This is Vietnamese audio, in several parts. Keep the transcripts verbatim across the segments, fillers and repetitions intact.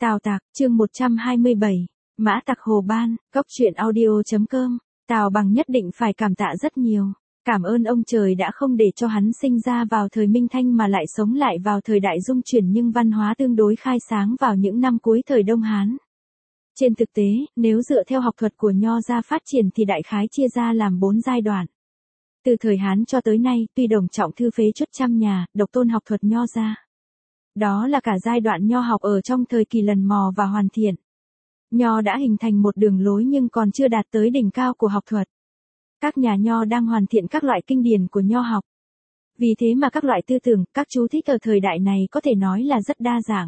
Tào Tạc, chương một trăm hai mươi bảy, Mã Tặc Hồ Ban, Cốc truyện audio.com, Tào Bằng nhất định phải cảm tạ rất nhiều. Cảm ơn ông trời đã không để cho hắn sinh ra vào thời Minh Thanh mà lại sống lại vào thời đại dung chuyển nhưng văn hóa tương đối khai sáng vào những năm cuối thời Đông Hán. Trên thực tế, nếu dựa theo học thuật của Nho gia phát triển thì đại khái chia ra làm bốn giai đoạn. Từ thời Hán cho tới nay, tuy đồng trọng thư phế chuất trăm nhà, độc tôn học thuật Nho gia. Đó là cả giai đoạn Nho học ở trong thời kỳ lần mò và hoàn thiện. Nho đã hình thành một đường lối nhưng còn chưa đạt tới đỉnh cao của học thuật. Các nhà Nho đang hoàn thiện các loại kinh điển của Nho học. Vì thế mà các loại tư tưởng, các chú thích ở thời đại này có thể nói là rất đa dạng.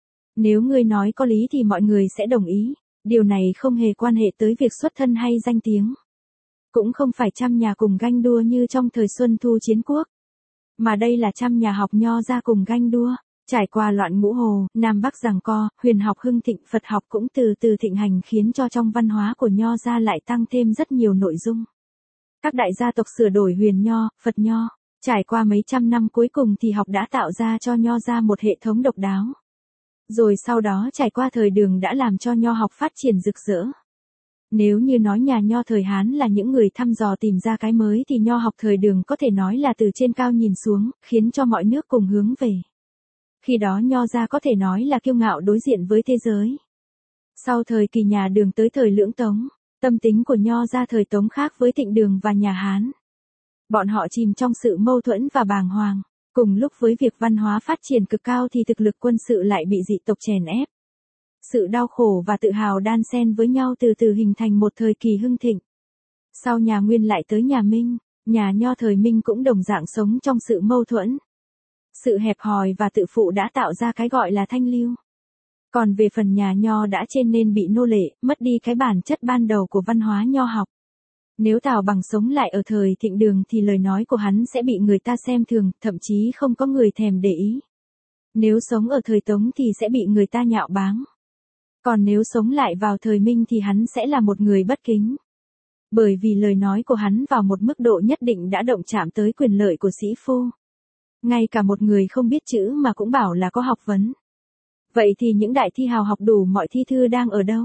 Nếu ngươi nói có lý thì mọi người sẽ đồng ý, điều này không hề quan hệ tới việc xuất thân hay danh tiếng. Cũng không phải trăm nhà cùng ganh đua như trong thời Xuân Thu Chiến Quốc. Mà đây là trăm nhà học Nho ra cùng ganh đua. Trải qua loạn ngũ hồ, Nam Bắc giằng co, huyền học hưng thịnh, Phật học cũng từ từ thịnh hành khiến cho trong văn hóa của Nho gia lại tăng thêm rất nhiều nội dung. Các đại gia tộc sửa đổi huyền Nho, Phật Nho, trải qua mấy trăm năm cuối cùng thì học đã tạo ra cho Nho gia một hệ thống độc đáo. Rồi sau đó trải qua thời Đường đã làm cho Nho học phát triển rực rỡ. Nếu như nói nhà Nho thời Hán là những người thăm dò tìm ra cái mới thì Nho học thời Đường có thể nói là từ trên cao nhìn xuống, khiến cho mọi nước cùng hướng về. Khi đó Nho gia có thể nói là kiêu ngạo đối diện với thế giới. Sau thời kỳ nhà Đường tới thời Lưỡng Tống, tâm tính của Nho gia thời Tống khác với Thịnh Đường và nhà Hán. Bọn họ chìm trong sự mâu thuẫn và bàng hoàng, cùng lúc với việc văn hóa phát triển cực cao thì thực lực quân sự lại bị dị tộc chèn ép. Sự đau khổ và tự hào đan xen với nhau từ từ hình thành một thời kỳ hưng thịnh. Sau nhà Nguyên lại tới nhà Minh, nhà Nho thời Minh cũng đồng dạng sống trong sự mâu thuẫn. Sự hẹp hòi và tự phụ đã tạo ra cái gọi là thanh lưu. Còn về phần nhà Nho đã trên nên bị nô lệ, mất đi cái bản chất ban đầu của văn hóa Nho học. Nếu Tào Bằng sống lại ở thời Thịnh Đường thì lời nói của hắn sẽ bị người ta xem thường, thậm chí không có người thèm để ý. Nếu sống ở thời Tống thì sẽ bị người ta nhạo báng. Còn nếu sống lại vào thời Minh thì hắn sẽ là một người bất kính. Bởi vì lời nói của hắn vào một mức độ nhất định đã động chạm tới quyền lợi của sĩ phu. Ngay cả một người không biết chữ mà cũng bảo là có học vấn. Vậy thì những đại thi hào học đủ mọi thi thư đang ở đâu?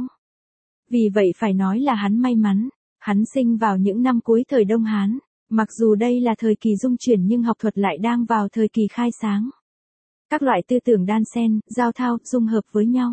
Vì vậy phải nói là hắn may mắn, hắn sinh vào những năm cuối thời Đông Hán, mặc dù đây là thời kỳ dung chuyển nhưng học thuật lại đang vào thời kỳ khai sáng. Các loại tư tưởng đan xen, giao thao, dung hợp với nhau.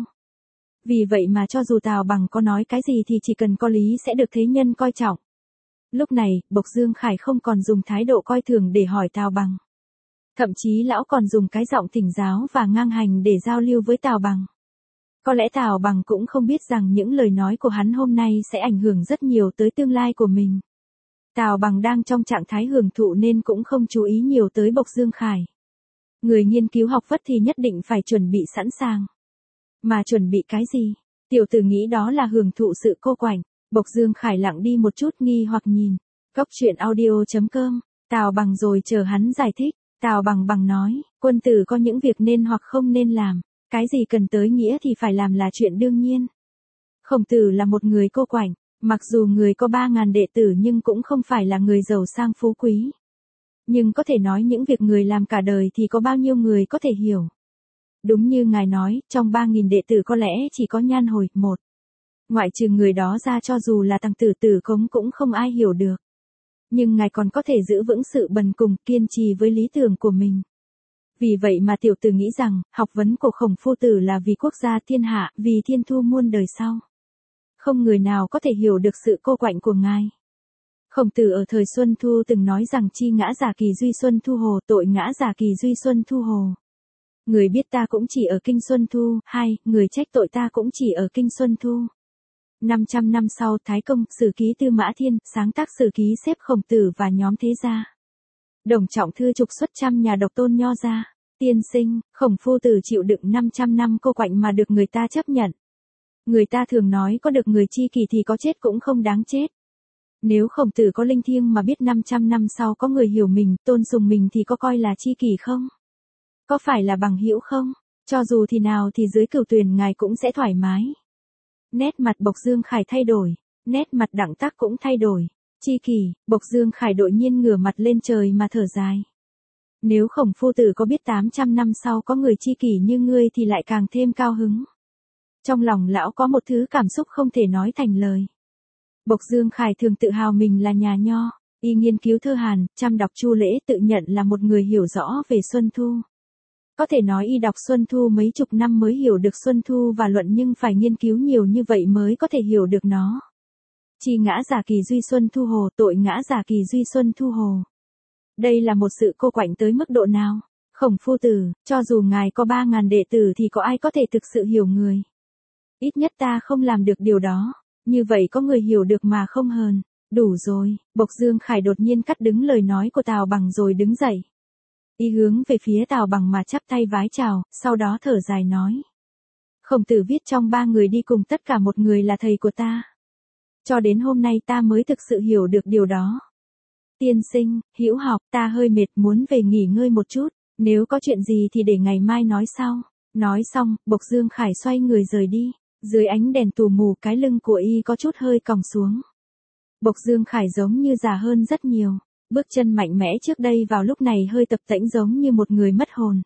Vì vậy mà cho dù Tào Bằng có nói cái gì thì chỉ cần có lý sẽ được thế nhân coi trọng. Lúc này, Bộc Dương Khải không còn dùng thái độ coi thường để hỏi Tào Bằng. Thậm chí lão còn dùng cái giọng thỉnh giáo và ngang hành để giao lưu với Tào Bằng. Có lẽ Tào Bằng cũng không biết rằng những lời nói của hắn hôm nay sẽ ảnh hưởng rất nhiều tới tương lai của mình. Tào Bằng đang trong trạng thái hưởng thụ nên cũng không chú ý nhiều tới Bộc Dương Khải. Người nghiên cứu học vấn thì nhất định phải chuẩn bị sẵn sàng. Mà chuẩn bị cái gì? Tiểu tử nghĩ đó là hưởng thụ sự cô quạnh. Bộc Dương Khải lặng đi một chút nghi hoặc nhìn. Cốc truyện audio.com, Tào Bằng rồi chờ hắn giải thích. Tào Bằng bằng nói, quân tử có những việc nên hoặc không nên làm, cái gì cần tới nghĩa thì phải làm là chuyện đương nhiên. Khổng Tử là một người cô quạnh, mặc dù người có ba ngàn đệ tử nhưng cũng không phải là người giàu sang phú quý. Nhưng có thể nói những việc người làm cả đời thì có bao nhiêu người có thể hiểu. Đúng như ngài nói, trong ba nghìn đệ tử có lẽ chỉ có Nhan Hồi, một. Ngoại trừ người đó ra cho dù là Tăng Tử Tử Cống cũng không ai hiểu được. Nhưng ngài còn có thể giữ vững sự bần cùng, kiên trì với lý tưởng của mình. Vì vậy mà tiểu tử nghĩ rằng, học vấn của Khổng Phu Tử là vì quốc gia thiên hạ, vì thiên thu muôn đời sau. Không người nào có thể hiểu được sự cô quạnh của ngài. Khổng Tử ở thời Xuân Thu từng nói rằng chi ngã giả kỳ duy Xuân Thu hồ, tội ngã giả kỳ duy Xuân Thu hồ. Người biết ta cũng chỉ ở kinh Xuân Thu, hai, người trách tội ta cũng chỉ ở kinh Xuân Thu. năm trăm năm sau, Thái Công, Sử ký Tư Mã Thiên, sáng tác sử ký xếp Khổng Tử và nhóm thế gia. Đồng trọng thư trục xuất trăm nhà độc tôn Nho gia. Tiên sinh, Khổng Phu Tử chịu đựng năm trăm năm cô quạnh mà được người ta chấp nhận. Người ta thường nói có được người chi kỷ thì có chết cũng không đáng chết. Nếu Khổng Tử có linh thiêng mà biết năm trăm năm sau có người hiểu mình, tôn sùng mình thì có coi là chi kỷ không? Có phải là bằng hữu không? Cho dù thì nào thì dưới cửu tuyền ngài cũng sẽ thoải mái. Nét mặt Bộc Dương Khải thay đổi, nét mặt Đặng Tắc cũng thay đổi. Chi kỷ, Bộc Dương Khải đột nhiên ngửa mặt lên trời mà thở dài. Nếu Khổng Phu Tử có biết tám trăm năm sau có người chi kỷ như ngươi thì lại càng thêm cao hứng. Trong lòng lão có một thứ cảm xúc không thể nói thành lời. Bộc Dương Khải thường tự hào mình là nhà nho, y nghiên cứu thơ Hàn, chăm đọc Chu Lễ, tự nhận là một người hiểu rõ về Xuân Thu. Có thể nói y đọc Xuân Thu mấy chục năm mới hiểu được Xuân Thu và luận, nhưng phải nghiên cứu nhiều như vậy mới có thể hiểu được nó. Chi ngã giả kỳ duy Xuân Thu hồ, tội ngã giả kỳ duy Xuân Thu hồ. Đây là một sự cô quạnh tới mức độ nào? Khổng Phu Tử, cho dù ngài có ba ngàn đệ tử thì có ai có thể thực sự hiểu người? Ít nhất ta không làm được điều đó. Như vậy có người hiểu được mà không hờn. Đủ rồi, Bộc Dương Khải đột nhiên cắt đứng lời nói của Tào Bằng rồi đứng dậy. Y hướng về phía Tào Bằng mà chắp tay vái chào, sau đó thở dài nói. Khổng Tử viết trong ba người đi cùng tất cả một người là thầy của ta. Cho đến hôm nay ta mới thực sự hiểu được điều đó. Tiên sinh, hữu học, ta hơi mệt muốn về nghỉ ngơi một chút, nếu có chuyện gì thì để ngày mai nói sau. Nói xong, Bộc Dương Khải xoay người rời đi, dưới ánh đèn tù mù cái lưng của y có chút hơi còng xuống. Bộc Dương Khải giống như già hơn rất nhiều, bước chân mạnh mẽ trước đây vào lúc này hơi tập tễnh giống như một người mất hồn.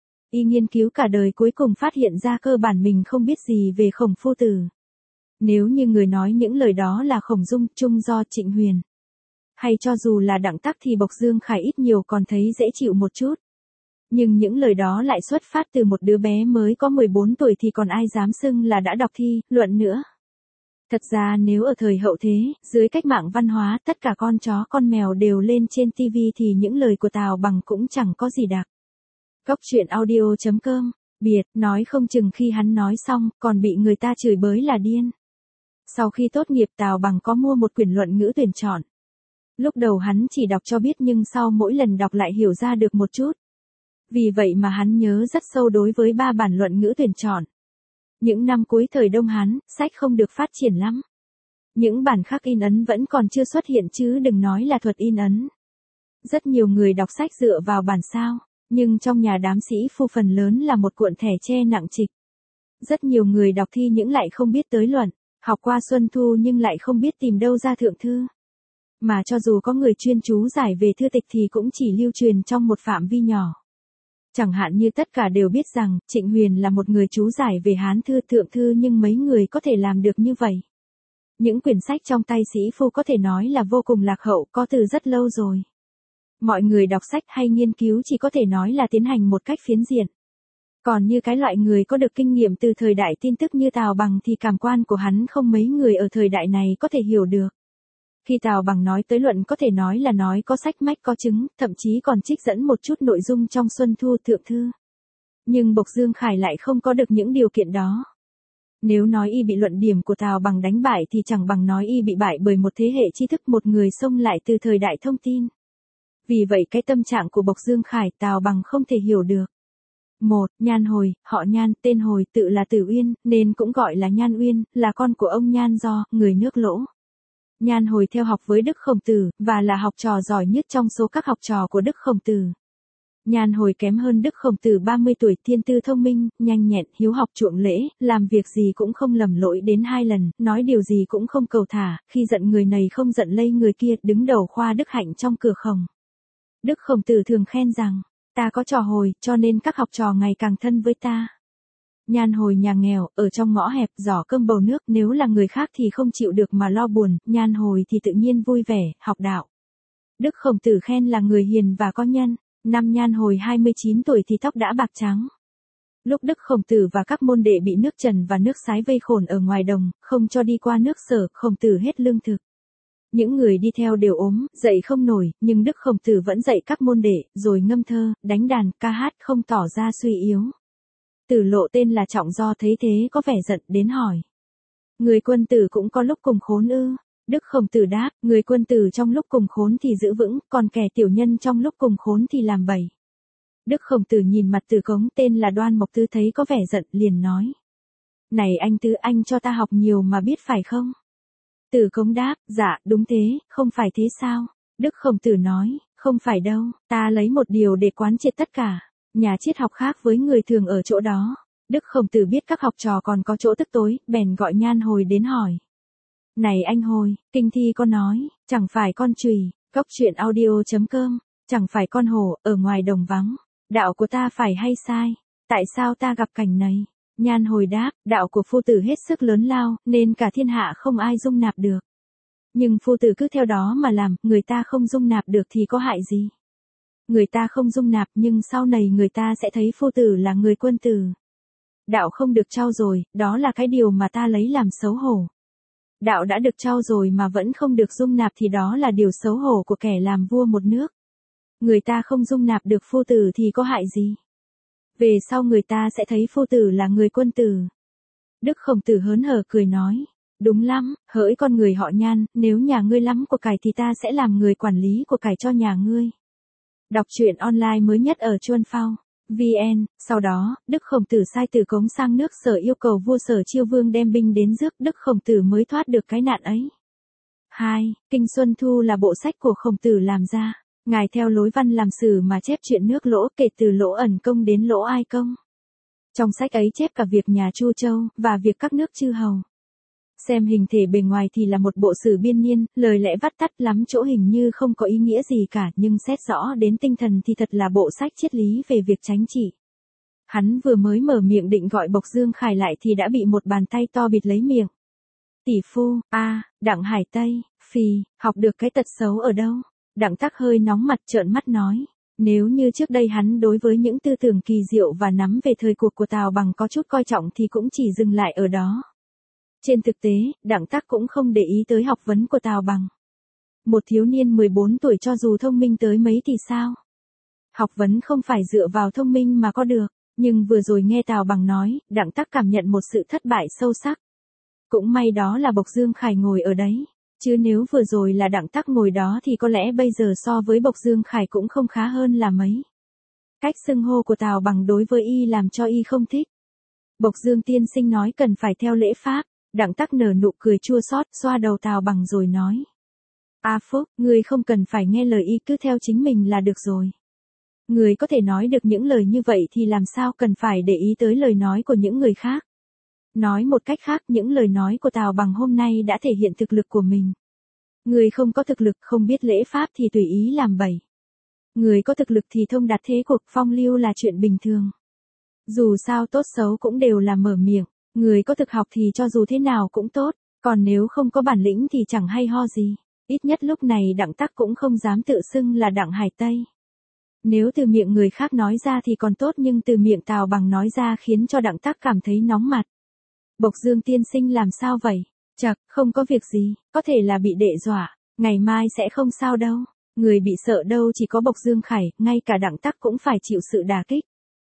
Y nghiên cứu cả đời cuối cùng phát hiện ra cơ bản mình không biết gì về Khổng Phu Tử. Nếu như người nói những lời đó là Khổng Dung, Trung Do, Trịnh Huyền, hay cho dù là Đặng Tắc thì Bộc Dương Khải ít nhiều còn thấy dễ chịu một chút. Nhưng những lời đó lại xuất phát từ một đứa bé mới có mười bốn tuổi thì còn ai dám xưng là đã đọc thi, luận nữa. Thật ra nếu ở thời hậu thế, dưới cách mạng văn hóa tất cả con chó con mèo đều lên trên tivi thì những lời của Tào Bằng cũng chẳng có gì đặc. Cốc truyện audio chấm com, biệt, nói không chừng khi hắn nói xong, còn bị người ta chửi bới là điên. Sau khi tốt nghiệp Tào Bằng có mua một quyển luận ngữ tuyển chọn. Lúc đầu hắn chỉ đọc cho biết nhưng sau mỗi lần đọc lại hiểu ra được một chút. Vì vậy mà hắn nhớ rất sâu đối với ba bản luận ngữ tuyển chọn. Những năm cuối thời Đông Hán, sách không được phát triển lắm. Những bản khắc in ấn vẫn còn chưa xuất hiện chứ đừng nói là thuật in ấn. Rất nhiều người đọc sách dựa vào bản sao, nhưng trong nhà đám sĩ phu phần lớn là một cuộn thẻ tre nặng trịch. Rất nhiều người đọc thi những lại không biết tới luận, học qua Xuân Thu nhưng lại không biết tìm đâu ra thượng thư. Mà cho dù có người chuyên chú giải về thư tịch thì cũng chỉ lưu truyền trong một phạm vi nhỏ. Chẳng hạn như tất cả đều biết rằng, Trịnh Huyền là một người chú giải về Hán thư thượng thư nhưng mấy người có thể làm được như vậy. Những quyển sách trong tay sĩ phu có thể nói là vô cùng lạc hậu, có từ rất lâu rồi. Mọi người đọc sách hay nghiên cứu chỉ có thể nói là tiến hành một cách phiến diện. Còn như cái loại người có được kinh nghiệm từ thời đại tin tức như Tào Bằng thì cảm quan của hắn không mấy người ở thời đại này có thể hiểu được. Khi Tào Bằng nói tới luận có thể nói là nói có sách mách có chứng, thậm chí còn trích dẫn một chút nội dung trong Xuân Thu thượng thư. Nhưng Bộc Dương Khải lại không có được những điều kiện đó. Nếu nói y bị luận điểm của Tào Bằng đánh bại thì chẳng bằng nói y bị bại bởi một thế hệ tri thức, một người xông lại từ thời đại thông tin. Vì vậy cái tâm trạng của Bộc Dương Khải Tào Bằng không thể hiểu được. Một, Nhan Hồi, họ Nhan, tên Hồi, tự là Tử Uyên, nên cũng gọi là Nhan Uyên, là con của ông Nhan Do, người nước Lỗ. Nhan Hồi theo học với Đức Khổng Tử, và là học trò giỏi nhất trong số các học trò của Đức Khổng Tử. Nhan Hồi kém hơn Đức Khổng Tử ba mươi tuổi, thiên tư thông minh, nhanh nhẹn, hiếu học chuộng lễ, làm việc gì cũng không lầm lỗi đến hai lần, nói điều gì cũng không cầu thả, khi giận người này không giận lây người kia, đứng đầu khoa đức hạnh trong cửa Khổng. Đức Khổng Tử thường khen rằng, ta có trò Hồi, cho nên các học trò ngày càng thân với ta. Nhan Hồi nhà nghèo, ở trong ngõ hẹp, giỏ cơm bầu nước, nếu là người khác thì không chịu được mà lo buồn, Nhan Hồi thì tự nhiên vui vẻ, học đạo. Đức Khổng Tử khen là người hiền và có nhân. Năm Nhan Hồi hai mươi chín tuổi thì tóc đã bạc trắng. Lúc Đức Khổng Tử và các môn đệ bị nước Trần và nước Sái vây khốn ở ngoài đồng, không cho đi qua nước Sở, Khổng Tử hết lương thực. Những người đi theo đều ốm, dậy không nổi, nhưng Đức Khổng Tử vẫn dạy các môn đệ, rồi ngâm thơ, đánh đàn, ca hát, không tỏ ra suy yếu. Tử Lộ tên là Trọng Do thấy thế có vẻ giận đến hỏi. Người quân tử cũng có lúc cùng khốn ư? Đức Khổng Tử đáp, người quân tử trong lúc cùng khốn thì giữ vững, còn kẻ tiểu nhân trong lúc cùng khốn thì làm bậy. Đức Khổng Tử nhìn mặt Từ Cống tên là Đoan Mộc Tư thấy có vẻ giận, liền nói. Này anh Tư, anh cho ta học nhiều mà biết phải không? Từ Cống đáp, dạ, đúng thế, không phải thế sao? Đức Khổng Tử nói, không phải đâu, ta lấy một điều để quán triệt tất cả. Nhà triết học khác với người thường ở chỗ đó. Đức Khổng Tử biết các học trò còn có chỗ tức tối, bèn gọi Nhan Hồi đến hỏi. Này anh Hồi, kinh thi con nói, chẳng phải con chùy, cốc truyện audio chấm com, chẳng phải con hổ, ở ngoài đồng vắng. Đạo của ta phải hay sai? Tại sao ta gặp cảnh này? Nhan hồi đáp, đạo của phu tử hết sức lớn lao, nên cả thiên hạ không ai dung nạp được. Nhưng phu tử cứ theo đó mà làm, người ta không dung nạp được thì có hại gì? Người ta không dung nạp nhưng sau này người ta sẽ thấy phu tử là người quân tử. Đạo không được trau dồi, đó là cái điều mà ta lấy làm xấu hổ. Đạo đã được trau dồi mà vẫn không được dung nạp thì đó là điều xấu hổ của kẻ làm vua một nước. Người ta không dung nạp được phu tử thì có hại gì? Về sau người ta sẽ thấy phu tử là người quân tử. Đức Khổng Tử hớn hở cười nói, đúng lắm, hỡi con người họ Nhan, nếu nhà ngươi lắm của cải thì ta sẽ làm người quản lý của cải cho nhà ngươi. Đọc truyện online mới nhất ở Chuan Phao vê en, sau đó, Đức Khổng Tử sai Tử Cống sang nước Sở yêu cầu vua Sở Chiêu Vương đem binh đến rước, Đức Khổng Tử mới thoát được cái nạn ấy. hai. Kinh Xuân Thu là bộ sách của Khổng Tử làm ra. Ngài theo lối văn làm sử mà chép chuyện nước Lỗ, kể từ Lỗ Ẩn Công đến Lỗ Ai Công. Trong sách ấy chép cả việc nhà Chu Châu, và việc các nước chư hầu. Xem hình thể bề ngoài thì là một bộ sử biên niên, lời lẽ vắt tắt lắm chỗ hình như không có ý nghĩa gì cả, nhưng xét rõ đến tinh thần thì thật là bộ sách triết lý về việc chánh trị. Hắn vừa mới mở miệng định gọi Bộc Dương Khải lại thì đã bị một bàn tay to bịt lấy miệng. Tỷ phu, a, à, Đặng Hải Tây, phì, học được cái tật xấu ở đâu? Đặng Tắc hơi nóng mặt trợn mắt nói. Nếu như trước đây hắn đối với những tư tưởng kỳ diệu và nắm về thời cuộc của Tào Bằng có chút coi trọng thì cũng chỉ dừng lại ở đó. Trên thực tế, Đặng Tắc cũng không để ý tới học vấn của Tào Bằng. Một thiếu niên mười bốn tuổi cho dù thông minh tới mấy thì sao? Học vấn không phải dựa vào thông minh mà có được, nhưng vừa rồi nghe Tào Bằng nói, Đặng Tắc cảm nhận một sự thất bại sâu sắc. Cũng may đó là Bộc Dương Khải ngồi ở đấy, chứ nếu vừa rồi là Đặng Tắc ngồi đó thì có lẽ bây giờ so với Bộc Dương Khải cũng không khá hơn là mấy. Cách xưng hô của Tào Bằng đối với y làm cho y không thích. Bộc Dương tiên sinh nói cần phải theo lễ pháp. Đặng Tắc nở nụ cười chua xót, xoa đầu Tào Bằng rồi nói. A Phúc, ngươi không cần phải nghe lời y, cứ theo chính mình là được rồi. Ngươi có thể nói được những lời như vậy thì làm sao cần phải để ý tới lời nói của những người khác. Nói một cách khác, những lời nói của Tào Bằng hôm nay đã thể hiện thực lực của mình. Ngươi không có thực lực, không biết lễ pháp thì tùy ý làm bậy. Ngươi có thực lực thì thông đạt thế cuộc phong lưu là chuyện bình thường. Dù sao tốt xấu cũng đều là mở miệng. Người có thực học thì cho dù thế nào cũng tốt, còn nếu không có bản lĩnh thì chẳng hay ho gì. Ít nhất lúc này Đặng Tắc cũng không dám tự xưng là Đặng Hải Tây. Nếu từ miệng người khác nói ra thì còn tốt, nhưng từ miệng Tào Bằng nói ra khiến cho Đặng Tắc cảm thấy nóng mặt. Bộc Dương tiên sinh làm sao vậy? Chậc, không có việc gì, có thể là bị đệ dọa, ngày mai sẽ không sao đâu. Người bị sợ đâu chỉ có Bộc Dương Khải, ngay cả Đặng Tắc cũng phải chịu sự đả kích.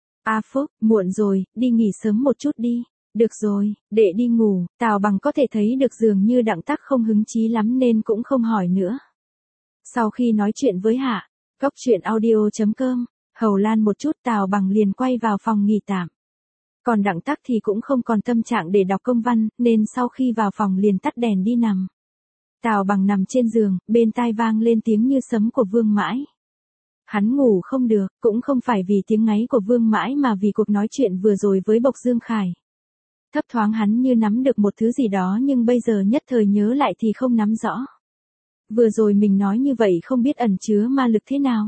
A Phúc, muộn rồi, đi nghỉ sớm một chút đi. Được rồi, đệ đi ngủ. Tào Bằng có thể thấy được dường như Đặng Tắc không hứng chí lắm nên cũng không hỏi nữa. Sau khi nói chuyện với Hạ, Cốc truyện audio chấm com, Hầu Lan một chút, Tào Bằng liền quay vào phòng nghỉ tạm. Còn Đặng Tắc thì cũng không còn tâm trạng để đọc công văn, nên sau khi vào phòng liền tắt đèn đi nằm. Tào Bằng nằm trên giường, bên tai vang lên tiếng như sấm của Vương Mãi. Hắn ngủ không được, cũng không phải vì tiếng ngáy của Vương Mãi mà vì cuộc nói chuyện vừa rồi với Bộc Dương Khải. Thấp thoáng hắn như nắm được một thứ gì đó nhưng bây giờ nhất thời nhớ lại thì không nắm rõ. Vừa rồi mình nói như vậy không biết ẩn chứa ma lực thế nào.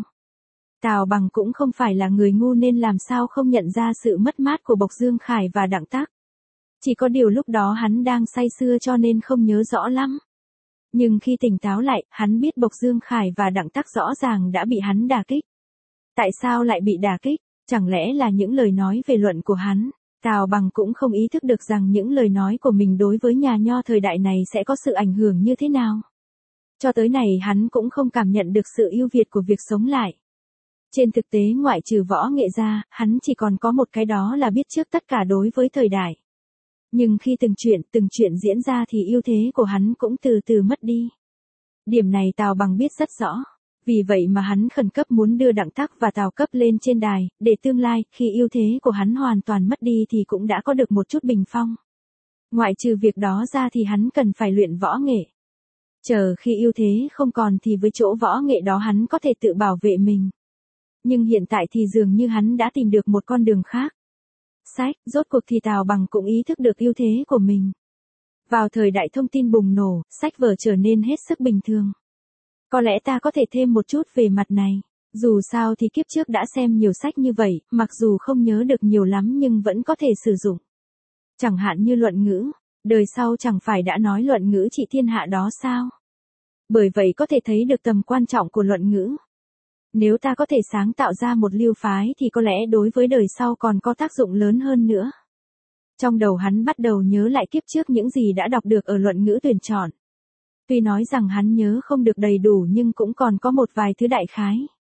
Tào Bằng cũng không phải là người ngu nên làm sao không nhận ra sự mất mát của Bộc Dương Khải và Đặng Tắc. Chỉ có điều lúc đó hắn đang say sưa cho nên không nhớ rõ lắm. Nhưng khi tỉnh táo lại, hắn biết Bộc Dương Khải và Đặng Tắc rõ ràng đã bị hắn đả kích. Tại sao lại bị đả kích? Chẳng lẽ là những lời nói về luận của hắn? Tào Bằng cũng không ý thức được rằng những lời nói của mình đối với nhà nho thời đại này sẽ có sự ảnh hưởng như thế nào. Cho tới này hắn cũng không cảm nhận được sự ưu việt của việc sống lại. Trên thực tế ngoại trừ võ nghệ ra, hắn chỉ còn có một cái đó là biết trước tất cả đối với thời đại. Nhưng khi từng chuyện, từng chuyện diễn ra thì ưu thế của hắn cũng từ từ mất đi. Điểm này Tào Bằng biết rất rõ. Vì vậy mà hắn khẩn cấp muốn đưa Đặng Tắc và Tào Cấp lên trên đài, để tương lai, khi ưu thế của hắn hoàn toàn mất đi thì cũng đã có được một chút bình phong. Ngoại trừ việc đó ra thì hắn cần phải luyện võ nghệ. Chờ khi ưu thế không còn thì với chỗ võ nghệ đó hắn có thể tự bảo vệ mình. Nhưng hiện tại thì dường như hắn đã tìm được một con đường khác. Sách, rốt cuộc thì Tào Bằng cũng ý thức được ưu thế của mình. Vào thời đại thông tin bùng nổ, sách vở trở nên hết sức bình thường. Có lẽ ta có thể thêm một chút về mặt này. Dù sao thì kiếp trước đã xem nhiều sách như vậy, mặc dù không nhớ được nhiều lắm nhưng vẫn có thể sử dụng. Chẳng hạn như luận ngữ, đời sau chẳng phải đã nói luận ngữ trị thiên hạ đó sao? Bởi vậy có thể thấy được tầm quan trọng của luận ngữ. Nếu ta có thể sáng tạo ra một lưu phái thì có lẽ đối với đời sau còn có tác dụng lớn hơn nữa. Trong đầu hắn bắt đầu nhớ lại kiếp trước những gì đã đọc được ở luận ngữ tuyển chọn. Tuy nói rằng hắn nhớ không được đầy đủ nhưng cũng còn có một vài thứ đại khái.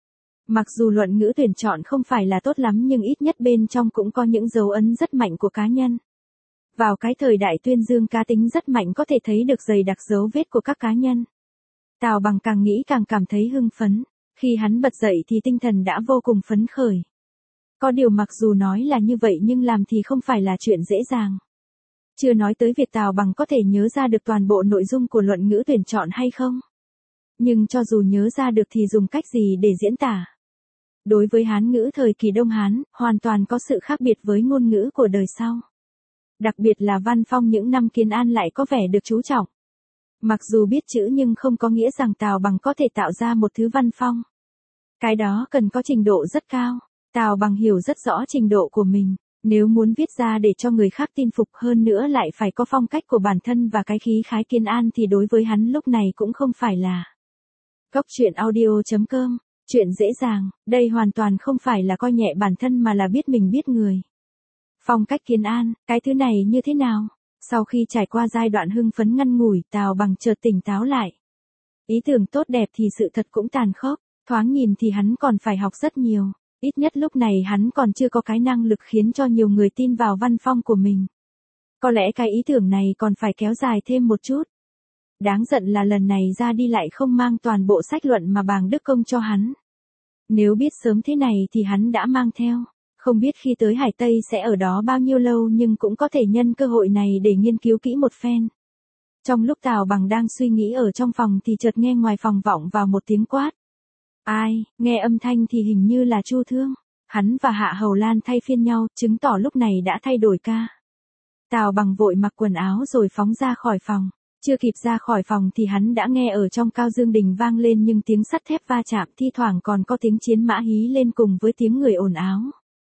Mặc dù luận ngữ tuyển chọn không phải là tốt lắm nhưng ít nhất bên trong cũng có những dấu ấn rất mạnh của cá nhân. Vào cái thời đại tuyên dương cá tính rất mạnh có thể thấy được dày đặc dấu vết của các cá nhân. Tào Bằng càng nghĩ càng cảm thấy hưng phấn, khi hắn bật dậy thì tinh thần đã vô cùng phấn khởi. Có điều mặc dù nói là như vậy nhưng làm thì không phải là chuyện dễ dàng. Chưa nói tới việc Tào Bằng có thể nhớ ra được toàn bộ nội dung của luận ngữ tuyển chọn hay không. Nhưng cho dù nhớ ra được thì dùng cách gì để diễn tả. Đối với Hán ngữ thời kỳ Đông Hán, hoàn toàn có sự khác biệt với ngôn ngữ của đời sau. Đặc biệt là văn phong những năm Kiến An lại có vẻ được chú trọng. Mặc dù biết chữ nhưng không có nghĩa rằng Tào Bằng có thể tạo ra một thứ văn phong. Cái đó cần có trình độ rất cao. Tào Bằng hiểu rất rõ trình độ của mình. Nếu muốn viết ra để cho người khác tin phục hơn nữa lại phải có phong cách của bản thân và cái khí khái Kiến An thì đối với hắn lúc này cũng không phải là. Cốc truyện audio chấm com, chuyện dễ dàng, đây hoàn toàn không phải là coi nhẹ bản thân mà là biết mình biết người. Phong cách Kiến An, cái thứ này như thế nào? Sau khi trải qua giai đoạn hưng phấn ngắn ngủi, Tào Bằng chợt tỉnh táo lại. Ý tưởng tốt đẹp thì sự thật cũng tàn khốc, thoáng nhìn thì hắn còn phải học rất nhiều. Ít nhất lúc này hắn còn chưa có cái năng lực khiến cho nhiều người tin vào văn phong của mình. Có lẽ cái ý tưởng này còn phải kéo dài thêm một chút. Đáng giận là lần này ra đi lại không mang toàn bộ sách luận mà Bàng Đức Công cho hắn. Nếu biết sớm thế này thì hắn đã mang theo. Không biết khi tới Hải Tây sẽ ở đó bao nhiêu lâu nhưng cũng có thể nhân cơ hội này để nghiên cứu kỹ một phen. Trong lúc Tào Bằng đang suy nghĩ ở trong phòng thì chợt nghe ngoài phòng vọng vào một tiếng quát. Ai, nghe âm thanh thì hình như là Chu Thương. Hắn và Hạ Hầu Lan thay phiên nhau, chứng tỏ lúc này đã thay đổi ca. Tào Bằng vội mặc quần áo rồi phóng ra khỏi phòng. Chưa kịp ra khỏi phòng thì hắn đã nghe ở trong Cao Dương Đình vang lên những tiếng sắt thép va chạm, thi thoảng còn có tiếng chiến mã hí lên cùng với tiếng người ồn áo.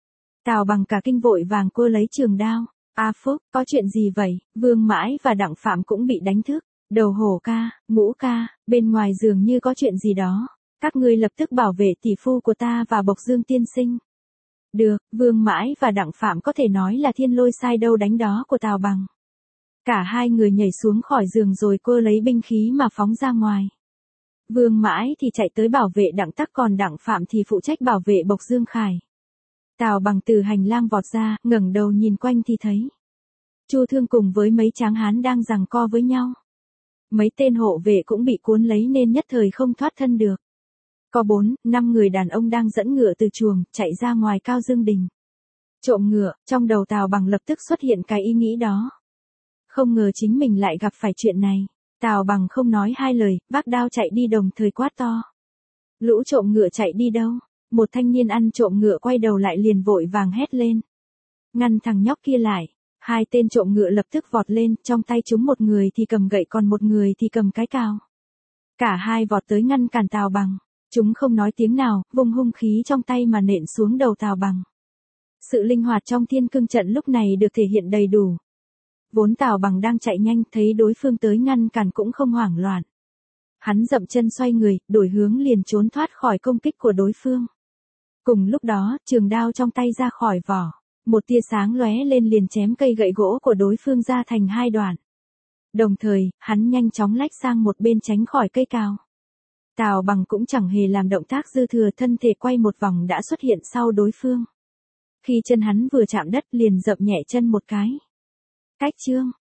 Tào Bằng cả kinh vội vàng quơ lấy trường đao. A Phúc, có chuyện gì vậy? Vương Mãi và Đặng Phạm cũng bị đánh thức. Đầu hổ ca, Ngũ ca, bên ngoài dường như có chuyện gì đó. Các ngươi lập tức bảo vệ tỷ phu của ta và Bộc Dương tiên sinh. Được, Vương Mãi và Đặng Phạm có thể nói là thiên lôi sai đâu đánh đó của Tào Bằng. Cả hai người nhảy xuống khỏi giường rồi quơ lấy binh khí mà phóng ra ngoài. Vương Mãi thì chạy tới bảo vệ Đặng Tắc còn Đặng Phạm thì phụ trách bảo vệ Bộc Dương Khải. Tào Bằng từ hành lang vọt ra, ngẩng đầu nhìn quanh thì thấy Chu Thương cùng với mấy tráng hán đang giằng co với nhau. Mấy tên hộ vệ cũng bị cuốn lấy nên nhất thời không thoát thân được. Có bốn, năm người đàn ông đang dẫn ngựa từ chuồng, chạy ra ngoài Cao Dương Đình. Trộm ngựa, trong đầu Tào Bằng lập tức xuất hiện cái ý nghĩ đó. Không ngờ chính mình lại gặp phải chuyện này. Tào Bằng không nói hai lời, vác đao chạy đi đồng thời quát to. Lũ trộm ngựa chạy đi đâu? Một thanh niên ăn trộm ngựa quay đầu lại liền vội vàng hét lên. Ngăn thằng nhóc kia lại. Hai tên trộm ngựa lập tức vọt lên, trong tay chúng một người thì cầm gậy còn một người thì cầm cái cào. Cả hai vọt tới ngăn cản Tào Bằng. Chúng không nói tiếng nào, vung hung khí trong tay mà nện xuống đầu Tào Bằng. Sự linh hoạt trong thiên cương trận lúc này được thể hiện đầy đủ. Vốn Tào Bằng đang chạy nhanh, thấy đối phương tới ngăn cản cũng không hoảng loạn. Hắn dậm chân xoay người, đổi hướng liền trốn thoát khỏi công kích của đối phương. Cùng lúc đó, trường đao trong tay ra khỏi vỏ. Một tia sáng lóe lên liền chém cây gậy gỗ của đối phương ra thành hai đoạn. Đồng thời, hắn nhanh chóng lách sang một bên tránh khỏi cây cào. Tào Bằng cũng chẳng hề làm động tác dư thừa, thân thể quay một vòng đã xuất hiện sau đối phương. Khi chân hắn vừa chạm đất liền dậm nhẹ chân một cái. Cách chương,